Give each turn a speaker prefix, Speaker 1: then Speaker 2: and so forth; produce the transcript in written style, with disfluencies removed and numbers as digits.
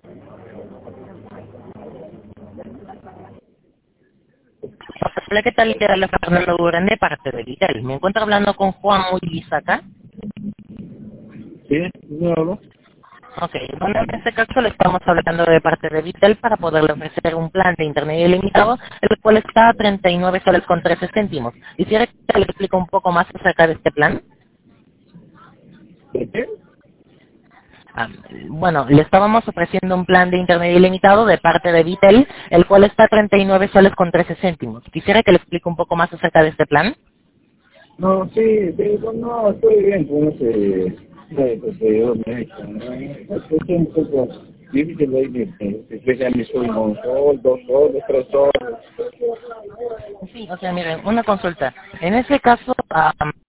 Speaker 1: Hola, ¿qué tal? Queda la Fernando Durán de parte de Vitel. Me encuentro hablando con Juan Muñiz acá.
Speaker 2: Sí, ¿no hablo?
Speaker 1: Ok, bueno, en este caso le estamos hablando de parte de Vitel para poderle ofrecer un plan de internet ilimitado, el cual está a 39 soles con 13 céntimos. Quisiera que le explique un poco más acerca de este plan.
Speaker 2: ¿De qué?
Speaker 1: Ah, bueno, le estábamos ofreciendo un plan de internet ilimitado de parte de Vitel, el cual está a 39 soles con 13 céntimos. Quisiera que le explique un poco más acerca de este plan.
Speaker 2: No, sí, no, estoy bien con ese procedimiento médico, ¿no? Es un poco difícil de ir, especialmente un sol, 2 soles, 3 soles.
Speaker 1: Sí, o sea, miren, una consulta. En ese caso,